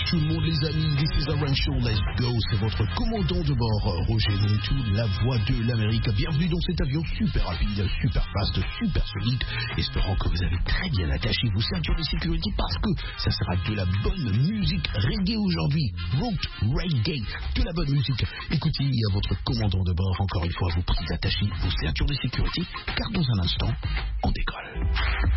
tout le monde les amis, this is a run show, let's go, c'est votre commandant de bord, Roger Montou, la voix de l'Amérique. Bienvenue dans cet avion super rapide, super fast, super solide, espérant que vous avez très bien attaché vos ceintures de sécurité parce que ça sera de la bonne musique reggae aujourd'hui, root reggae, de la bonne musique. Écoutez à votre commandant de bord, encore une fois, vous priez d'attacher vos ceintures de sécurité, car dans un instant, on décolle.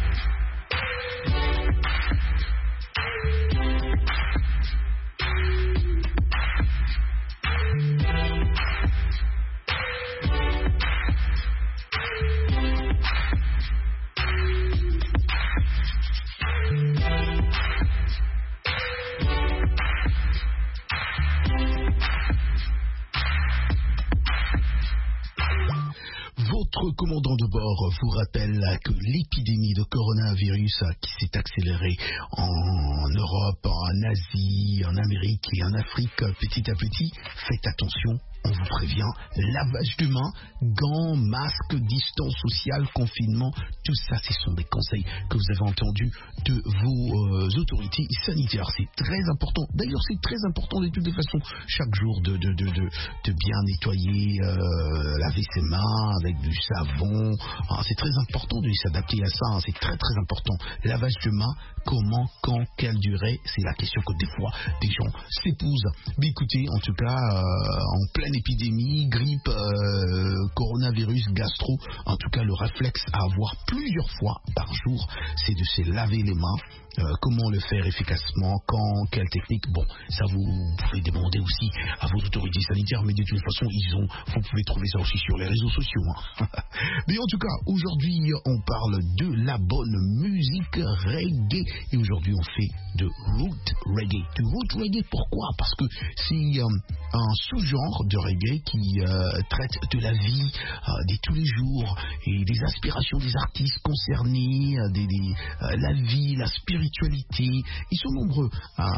Votre commandant de bord vous rappelle que l'épidémie de coronavirus qui s'est accélérée en Europe, en Asie, en Amérique et en Afrique petit à petit, faites attention. On vous prévient, lavage de mains, gants, masques, distance sociale, confinement, tout ça, ce sont des conseils que vous avez entendus de vos autorités sanitaires. C'est très important. D'ailleurs, c'est très important de toutes les façons, chaque jour, de bien nettoyer, laver ses mains avec du savon. C'est très important de s'adapter à ça. C'est très très important. Lavage de mains, comment, quand, quelle durée, c'est la question que des fois des gens s'épousent. Mais écoutez, en tout cas, en pleine épidémie, grippe, coronavirus, gastro, en tout cas le réflexe à avoir plusieurs fois par jour, c'est de se laver les mains. Comment le faire efficacement, quand, quelle technique, bon, ça vous pouvez demander aussi à vos autorités sanitaires, mais de toute façon, vous pouvez trouver ça aussi sur les réseaux sociaux. Mais en tout cas, aujourd'hui, on parle de la bonne musique reggae, et aujourd'hui, on fait de root reggae. De root reggae, pourquoi? Parce que c'est un sous-genre de reggae qui traite de la vie, des tous les jours, et des aspirations des artistes concernés, la vie, la spiritualité. Ils sont nombreux,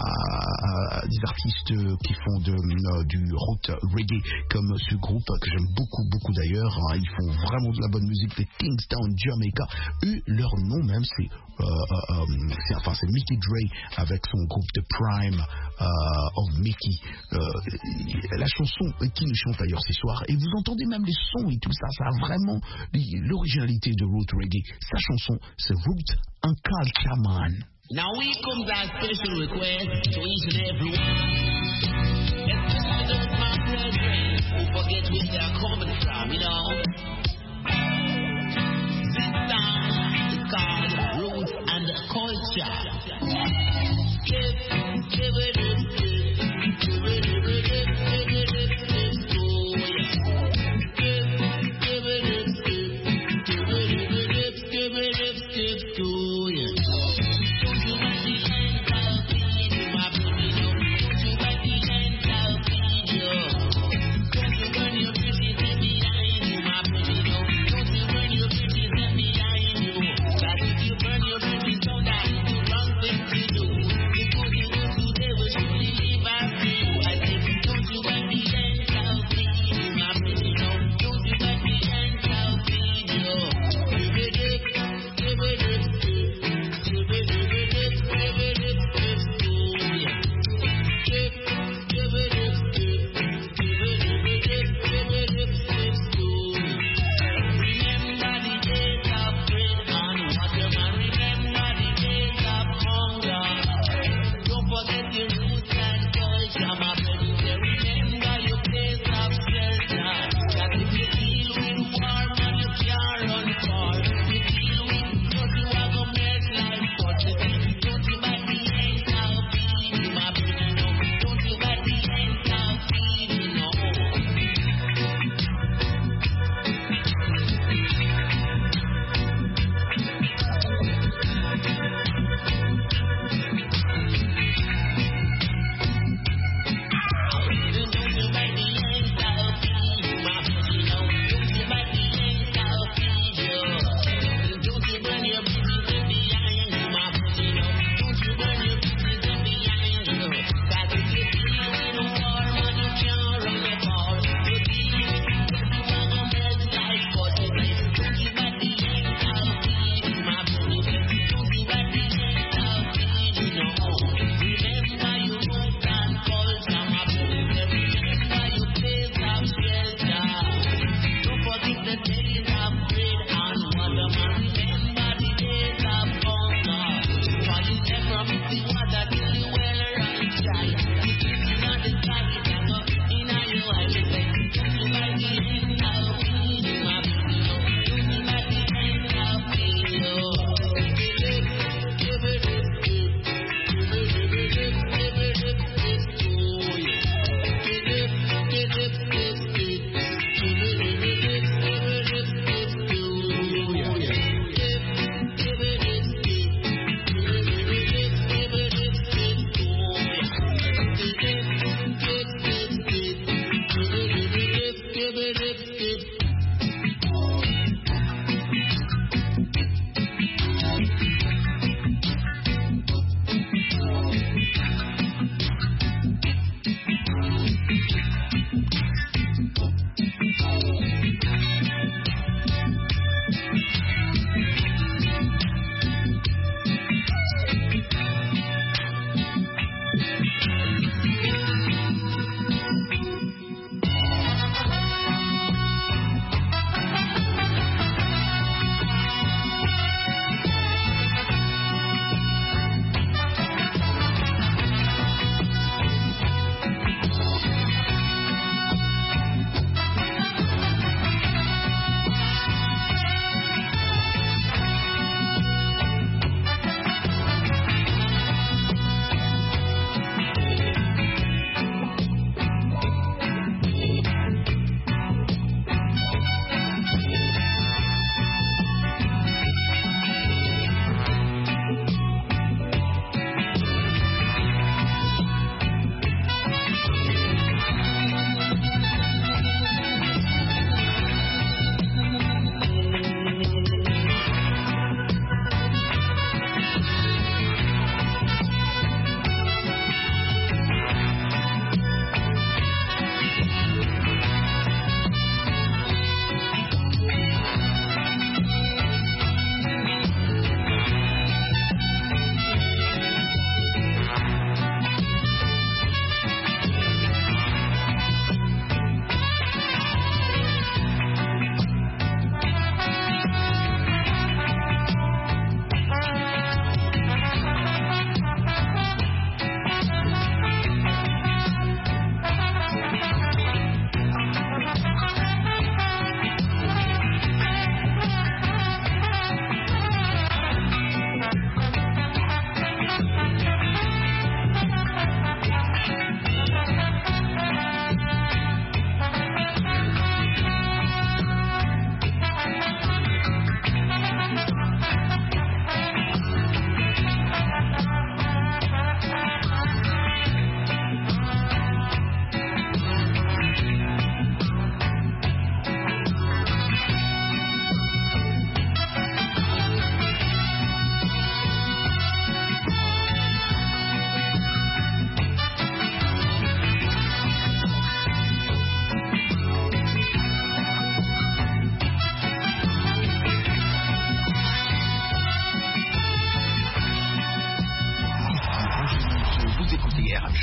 des artistes qui font du root reggae, comme ce groupe que j'aime beaucoup d'ailleurs. Ils font vraiment de la bonne musique, les Kingston Jamaica. Eux, leur nom même, c'est Mickey Dre avec son groupe The Prime of Mickey. La chanson qui nous chante d'ailleurs ce soir, et vous entendez même les sons et tout ça, ça a vraiment l'originalité de root reggae. Sa chanson, c'est Root and Culture Man. Now we comes a special request to each and every one, especially those my brethren who forget where they are coming from, you know. This song is called Roots and Culture. Give it my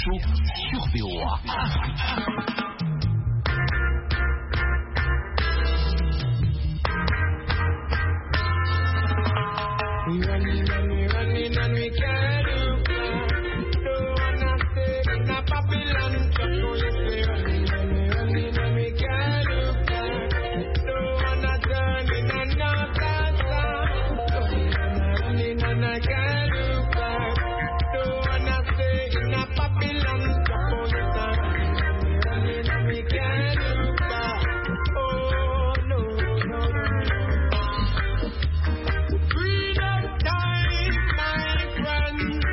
Show sur VOA. We running and we can't look back. Don't wanna stay in a Babylon. So you say running and we can't look back. Don't wanna turn in another side. Running and I can't look back. Don't wanna stay in a Babylon. So you say running and we can't look back. Oh no. Freedom time, my friend.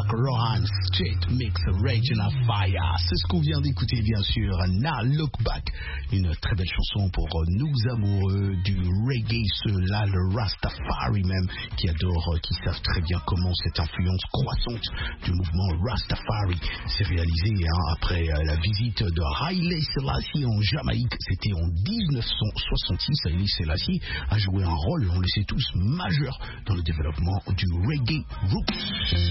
Buck Rohan, Street Mix, Regional Fire. C'est ce qu'on vient d'écouter, bien sûr. Now Look Back, une très belle chanson pour nous amoureux du reggae, ceux-là, le Rastafari même, qui adorent, qui savent très bien comment cette influence croissante du mouvement Rastafari s'est réalisée après la visite de Haile Selassie en Jamaïque. C'était en 1966. Haile Selassie a joué un rôle, on le sait tous, majeur dans le développement du reggae roots.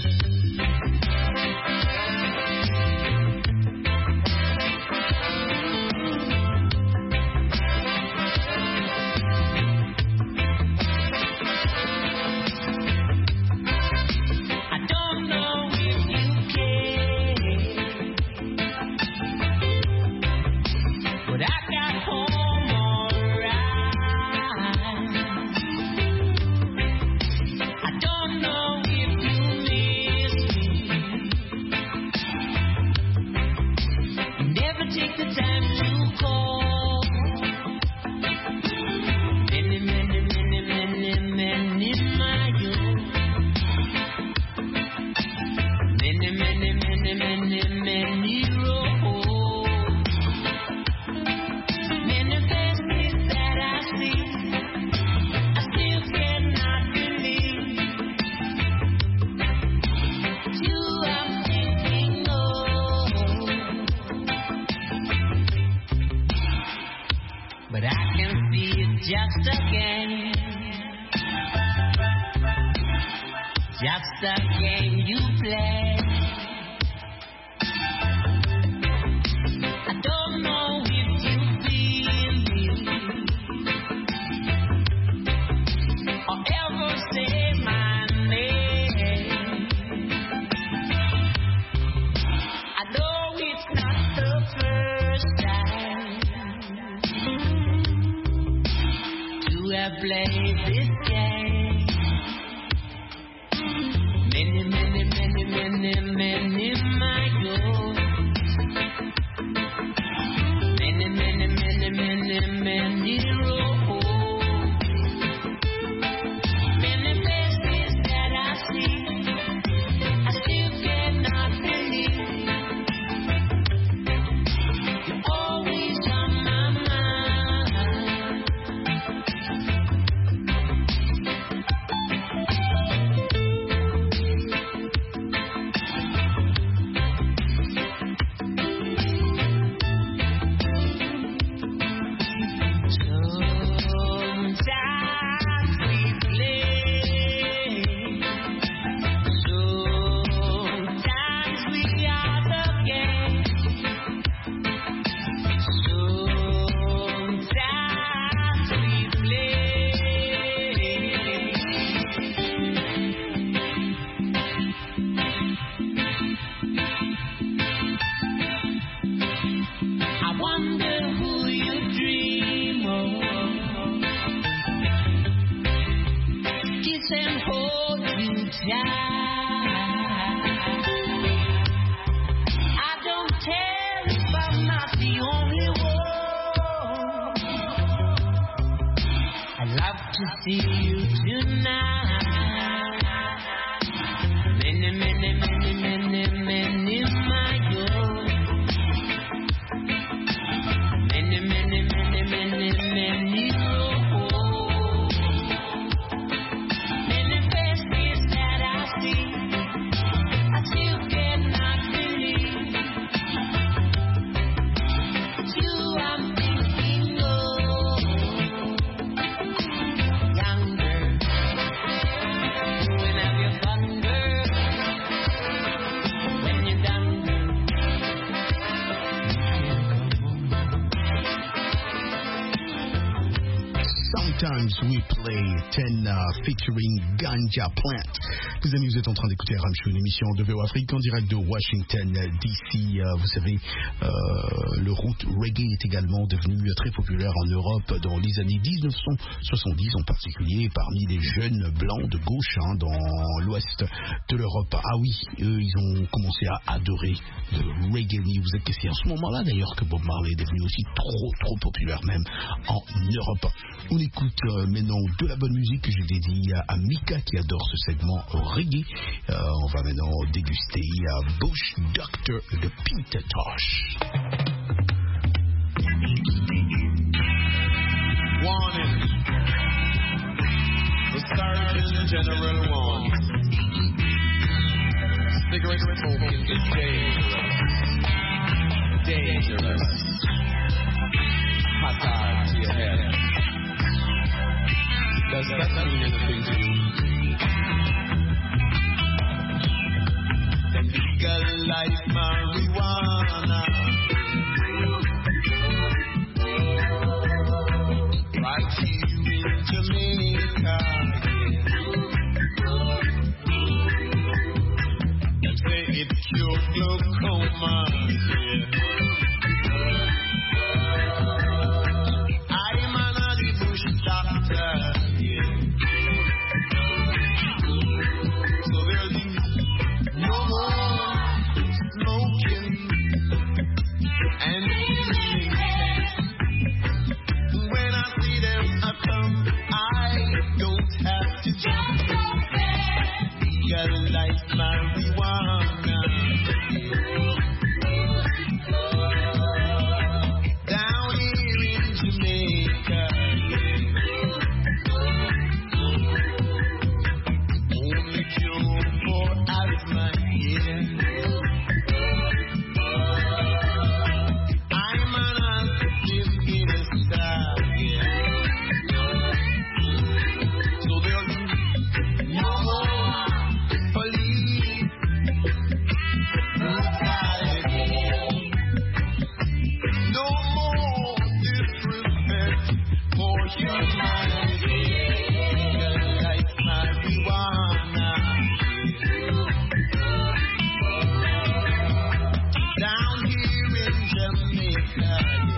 Sometimes We Play 10 featuring Ganja Plant. Les amis, vous êtes en train d'écouter Ram Show, une émission de VO Afrique en direct de Washington DC. Vous savez, le root reggae est également devenu très populaire en Europe dans les années 1970, en particulier parmi les jeunes blancs de gauche dans l'ouest de l'Europe. Ah oui, eux, ils ont commencé à adorer le reggae music. Et c'est à ce moment-là d'ailleurs que Bob Marley est devenu aussi trop populaire même en Europe. On écoute maintenant de la bonne musique que je dédie à Mika qui adore ce segment reggae. On va maintenant déguster Bush Doctor de Pintertosh. Warning. The Surgeon General warns. Cigarette smoking is dangerous. Dangerous. Hazard to your head. Does that mean anything to you? Then legalize marijuana. Right here in Jamaica. And say it cures glaucoma. I'm an Bush doctor. So there'll be no more smoking and eating. When I see them come, I don't have to jump. Legalize marijuana. Down here in Jamaica. Only cure for asthma here. I'm an active minister. So there'll be no more police brutality. No more disrespect for humanity. Like marijuana. Down here in Jamaica.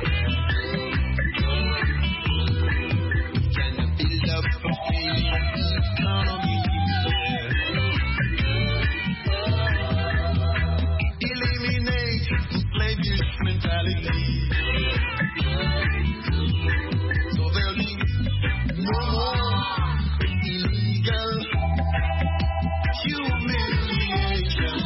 Can build up a faith economy. Eliminate slavish mentality. So there'll be no more illegal humiliation.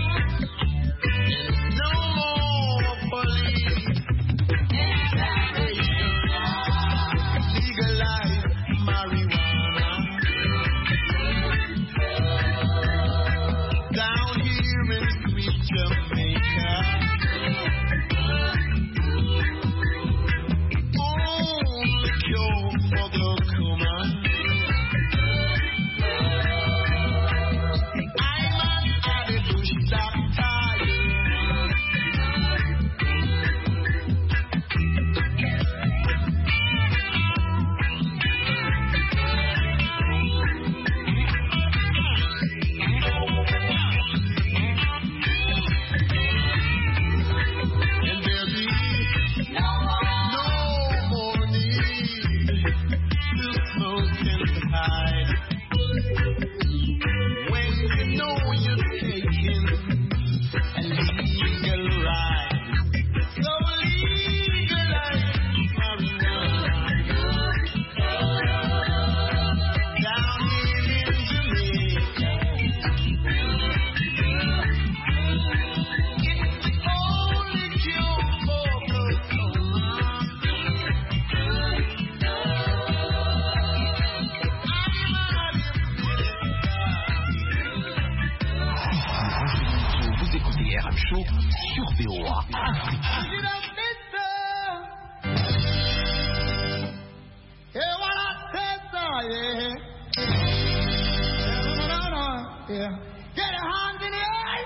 No more police interrogation. Legalize marijuana. Down here in sweet Jamaica. Only cure for glaucoma. I'm an Bush doctor. And there'll be no more need to smoke and hide. When you know you're taking a legal ride. So legalize marijuana. Down here in Jamaica. It's the only cure for glaucoma. Vous écoutez RM Show sur VOA. Hear what I said, sir, yeah. Yeah. Get your hands in the air,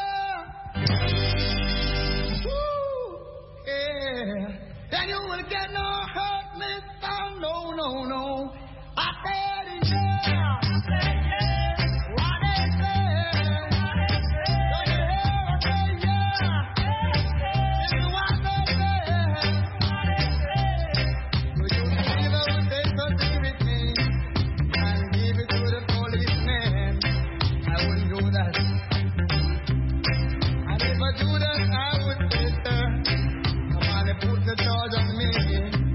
sir. Woo, yeah. Then you will get no hurt, mister. No, no, no. I said it, yeah. What they say. Don't you hear what they say, yeah. This is what they say. Would you believe I would take the security and give it to the policeman? I wouldn't do that. And if I do that, I would say, sir, come on, they put the charge on me.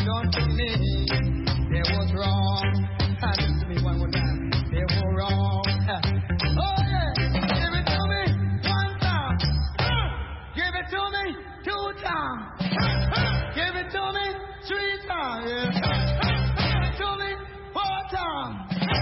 done to me, they was wrong. Listen to me one more time. They were wrong. Oh yeah, give it to me one time. Give it to me 2 times. Give it to me 3 times. Yeah. Give it to me 4 times.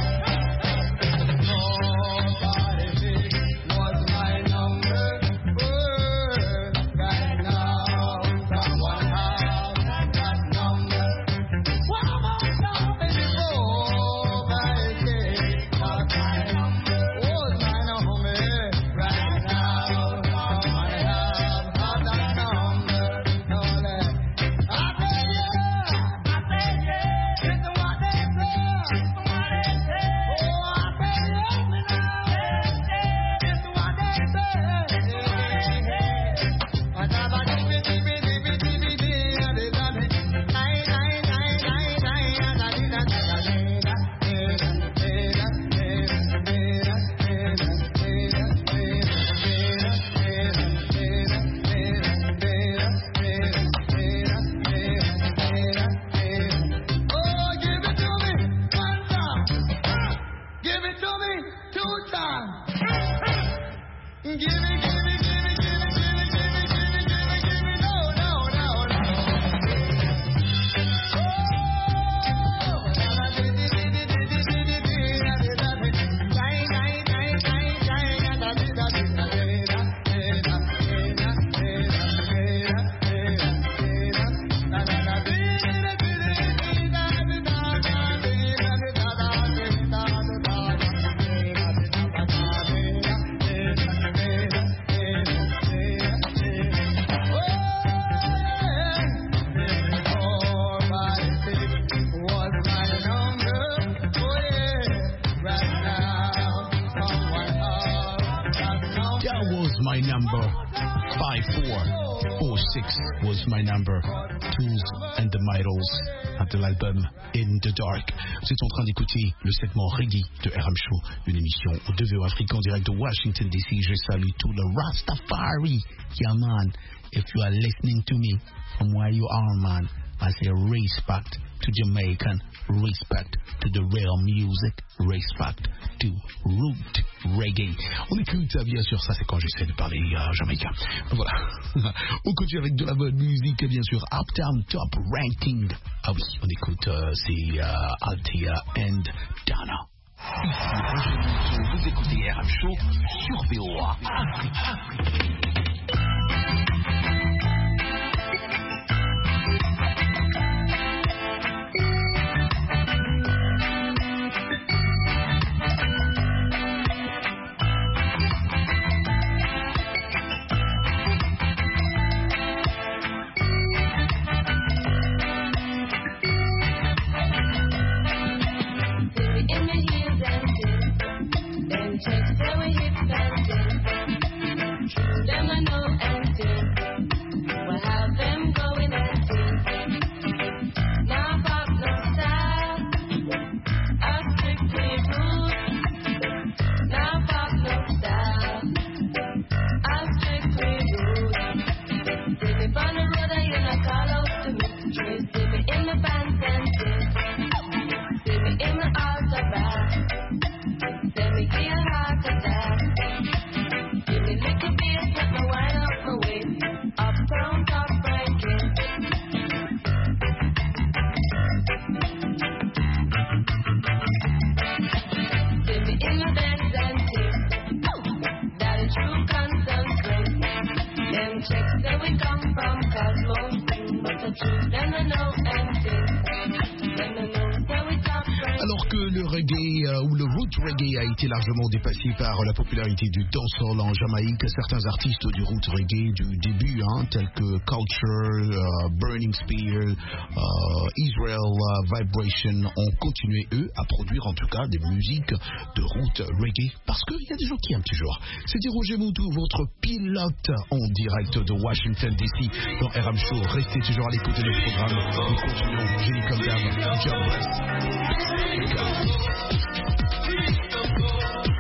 My number 5446 was my number. Tools and the Mitals de l'album In the Dark. Vous êtes en train d'écouter le segment Reggae de RM Show, une émission au 2VO Afrique en direct de Washington DC. Je salue tout le Rastafari. Yeah man, if you are listening to me from where you are man, I say respect to Jamaican, respect to the real music, respect to root reggae. On écoute bien sûr, ça c'est quand j'essaie de parler jamaïcain. Voilà. On continue avec de la bonne musique, bien sûr. Uptown Top Ranking. Ah oui, on écoute, c'est Althea and Dana. Ici, vous écoutez RM Show sur VOA Afrique. Them I know and we'll have them going and now pop no style, I strictly rude. Now pop no style, I strictly rude. See me on the road and you not call out to me. See me in the band dancing, see me in the autobahn, tell me give you a heart attack. Give me little beers, let me wind up my waist. Uptown top ranking. See me in the bed dancing. That is true concentrate. Them checks that we come from, cause most things but the truth. Then I know anything. Then I know that we top ranking. Alors que le reggae ou le root reggae a été largement dépassé par la popularité du dancehall en Jamaïque, certains artistes du root reggae du début, tels que Culture, Burning Spear, Israel Vibration, ont continué eux à produire en tout cas des musiques de root reggae parce qu'il y a des gens qui aiment toujours. C'était Roger Moutou, votre pilote en direct de Washington DC dans RM Show. Restez toujours à l'écoute de notre programme. Nous continuons, Jenny comme d'hab, Job Rest.